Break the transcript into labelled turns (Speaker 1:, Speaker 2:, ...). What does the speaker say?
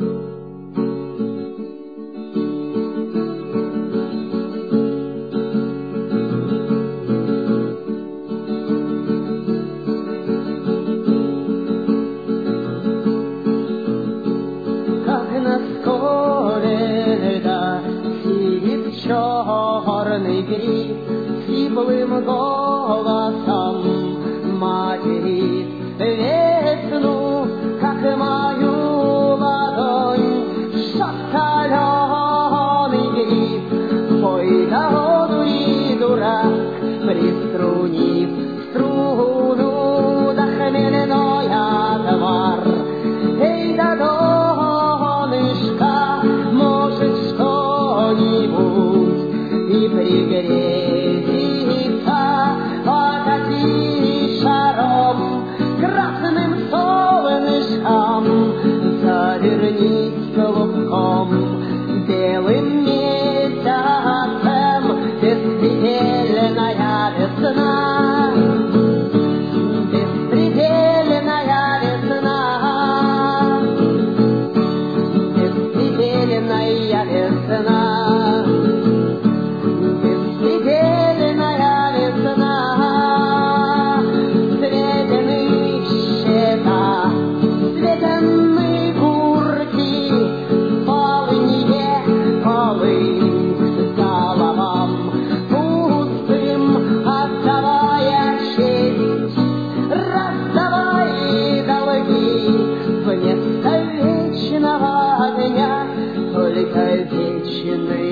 Speaker 1: Черный гриб сиплым голосом материт весну, как мою ладонь, шаткаленый гриб. Пой да одури, дурак, приструнив струну, да хмельной отвар. Эй, да донышко, может что-нибудь и пригрезится, покати шаром красным солнышком, завернись клубком белым месяцем, беспредельная весна, беспредельная весна, беспредельная весна. Вместо вечного огня только вечный